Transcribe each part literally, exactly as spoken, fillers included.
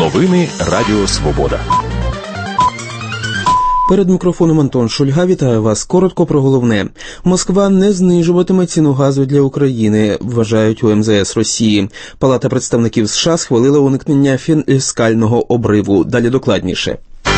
Новини Радіо Свобода. Перед мікрофоном Антон Шульга. Вітаю вас. Коротко про головне. Москва не знижуватиме ціну газу для України, вважають у ем зе ес Росії. Палата представників США схвалила уникнення фіскального обриву. Далі докладніше.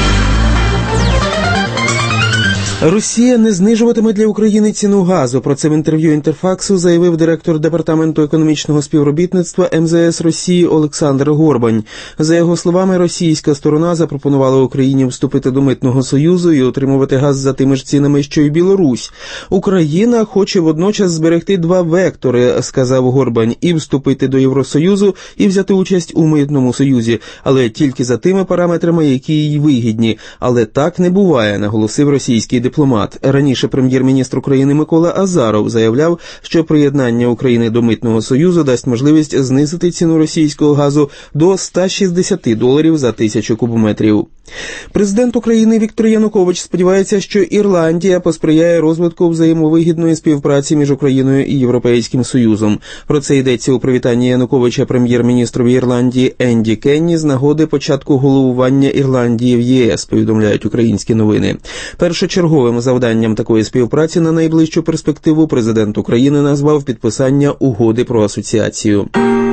Росія не знижуватиме для України ціну газу. Про це в інтерв'ю Інтерфаксу заявив директор Департаменту економічного співробітництва ем зе ес Росії Олександр Горбань. За його словами, російська сторона запропонувала Україні вступити до Митного Союзу і отримувати газ за тими ж цінами, що й Білорусь. Україна хоче водночас зберегти два вектори, сказав Горбань, і вступити до Євросоюзу, і взяти участь у Митному Союзі, але тільки за тими параметрами, які їй вигідні. Але так не буває, наголосив російський дипломат. Раніше прем'єр-міністр України Микола Азаров заявляв, що приєднання України до Митного Союзу дасть можливість знизити ціну російського газу до ста шістдесяти доларів за тисячу кубометрів. Президент України Віктор Янукович сподівається, що Ірландія посприяє розвитку взаємовигідної співпраці між Україною і Європейським Союзом. Про це йдеться у привітанні Януковича прем'єр-міністрові Ірландії Енді Кенні з нагоди початку головування Ірландії в є ес, повідомляють українські новини. Першочерговим завданням такої співпраці на найближчу перспективу президент України назвав підписання угоди про асоціацію.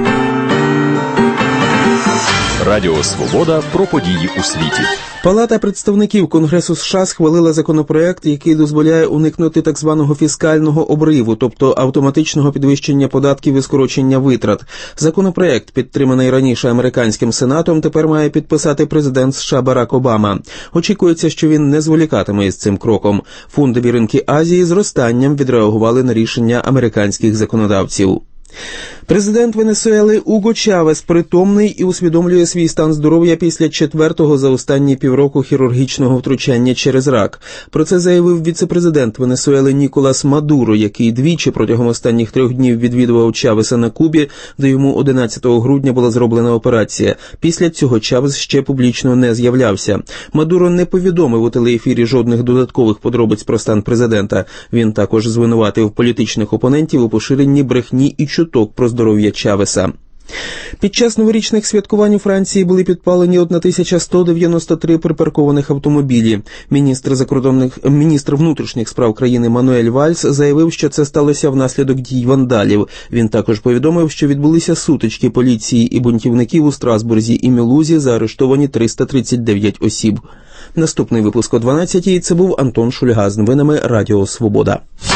Радіо Свобода про події у світі. Палата представників Конгресу США схвалила законопроект, який дозволяє уникнути так званого фіскального обриву, тобто автоматичного підвищення податків і скорочення витрат. Законопроект, підтриманий раніше американським Сенатом, тепер має підписати президент США Барак Обама. Очікується, що він не зволікатиме із цим кроком. Фондові ринки Азії зростанням відреагували на рішення американських законодавців. Президент Венесуели Уго Чавес притомний і усвідомлює свій стан здоров'я після четвертого за останні півроку хірургічного втручання через рак. Про це заявив віце-президент Венесуели Ніколас Мадуро, який двічі протягом останніх трьох днів відвідував Чавеса на Кубі, де йому одинадцятого грудня була зроблена операція. Після цього Чавес ще публічно не з'являвся. Мадуро не повідомив у телеефірі жодних додаткових подробиць про стан президента. Він також звинуватив політичних опонентів у поширенні брехні і чуток про здоров'я Чавеса. Під час новорічних святкувань у Франції були підпалені тисяча сто дев'яносто три припаркованих автомобілі. Міністр закордонних міністр внутрішніх справ країни Мануель Вальс заявив, що це сталося внаслідок дій вандалів. Він також повідомив, що відбулися сутички поліції і бунтівників у Страсбурзі і Мюлузі, заарештовані триста тридцять дев'ять осіб. Наступний випуск о дванадцятій. Це був Антон Шульга з новинами Радіо Свобода.